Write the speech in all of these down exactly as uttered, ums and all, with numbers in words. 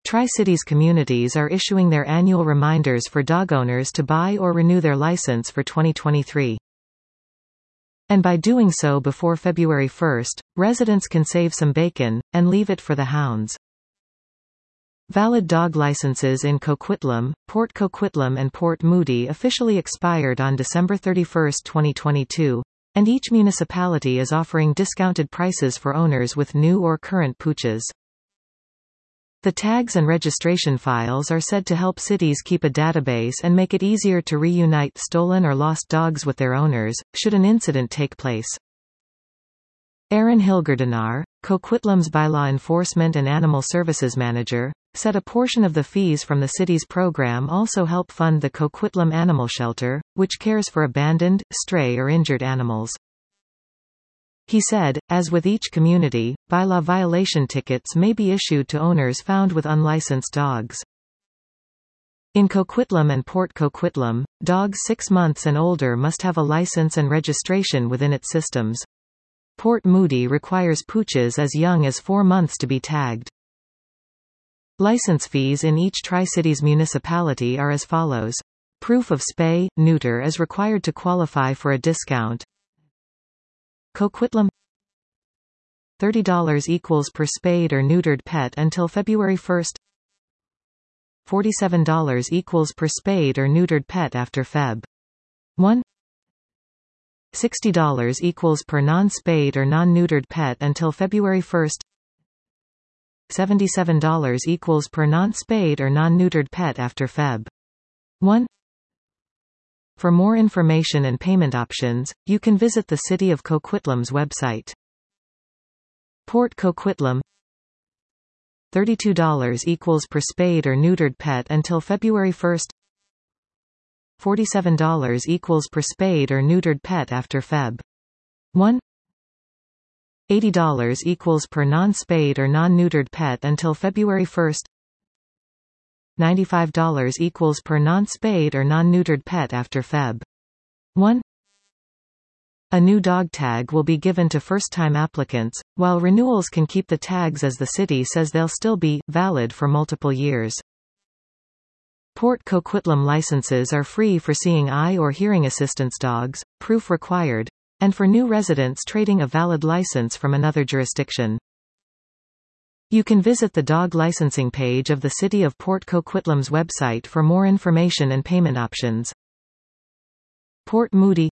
Tri-Cities communities are issuing their annual reminders for dog owners to buy or renew their license for twenty twenty-three. And by doing so before February first, residents can save some bacon, and leave it for the hounds. Valid dog licenses in Coquitlam, Port Coquitlam and Port Moody officially expired on December thirty-first, twenty twenty-two, and each municipality is offering discounted prices for owners with new or current pooches. The tags and registration files are said to help cities keep a database and make it easier to reunite stolen or lost dogs with their owners, should an incident take place. Aaron Hilgerdenaar, Coquitlam's bylaw enforcement and animal services manager, said a portion of the fees from the city's program also help fund the Coquitlam Animal Shelter, which cares for abandoned, stray or injured animals. He said, as with each community, bylaw violation tickets may be issued to owners found with unlicensed dogs. In Coquitlam and Port Coquitlam, dogs six months and older must have a license and registration within its systems. Port Moody requires pooches as young as four months to be tagged. License fees in each Tri-Cities municipality are as follows. Proof of spay, neuter is required to qualify for a discount. Coquitlam thirty dollars equals per spayed or neutered pet until February first. forty-seven dollars equals per spayed or neutered pet after February first. sixty dollars equals per non-spayed or non-neutered pet until February first. seventy-seven dollars equals per non-spayed or non-neutered pet after February first. For more information and payment options, you can visit the City of Coquitlam's website. Port Coquitlam thirty-two dollars equals per spayed or neutered pet until February first. forty-seven dollars equals per spayed or neutered pet after February first. eighty dollars equals per non-spayed or non-neutered pet until February first. ninety-five dollars equals per non-spayed or non-neutered pet after February first. A new dog tag will be given to first-time applicants, while renewals can keep the tags as the city says they'll still be valid for multiple years. Port Coquitlam licenses are free for seeing eye or hearing assistance dogs, proof required, and for new residents trading a valid license from another jurisdiction. You can visit the dog licensing page of the City of Port Coquitlam's website for more information and payment options. Port Moody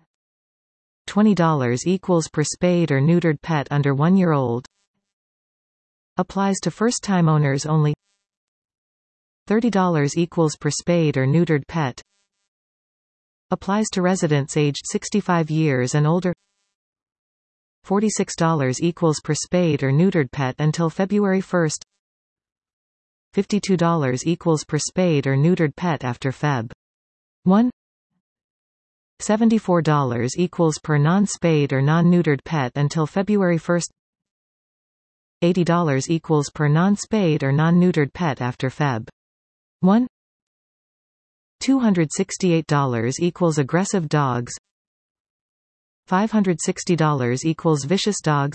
twenty dollars equals per spayed or neutered pet under one year old. Applies to first-time owners only. thirty dollars equals per spayed or neutered pet. Applies to residents aged sixty-five years and older. forty-six dollars equals per spayed or neutered pet until February first. fifty-two dollars equals per spayed or neutered pet after February first. seventy-four dollars equals per non-spayed or non-neutered pet until February first. eighty dollars equals per non-spayed or non-neutered pet after February first. two hundred sixty-eight dollars equals aggressive dogs. five hundred sixty dollars equals vicious dogs.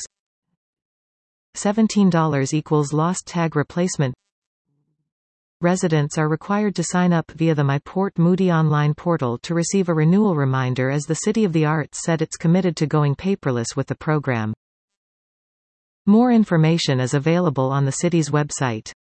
seventeen dollars equals lost tag replacement. Residents are required to sign up via the My Port Moody online portal to receive a renewal reminder, as the City of the Arts said it's committed to going paperless with the program. More information is available on the city's website.